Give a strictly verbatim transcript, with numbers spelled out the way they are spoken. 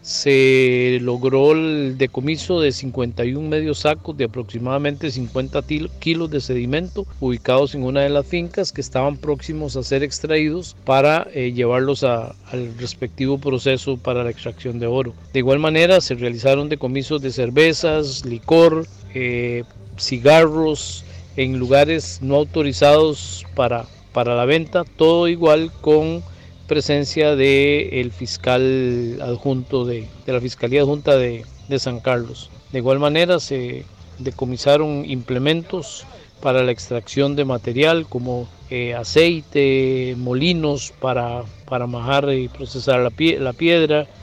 Se logró el decomiso de cincuenta y uno medios sacos de aproximadamente cincuenta kilos de sedimento ubicados en una de las fincas que estaban próximos a ser extraídos para eh, llevarlos a, al respectivo proceso para la extracción de oro. De igual manera se realizaron decomisos de cervezas, licor, eh, cigarros en lugares no autorizados para, para la venta, todo igual con presencia del fiscal adjunto de, de la Fiscalía Adjunta de, de San Carlos. De igual manera se decomisaron implementos para la extracción de material como eh, aceite, molinos para, para majar y procesar la, pie, la piedra,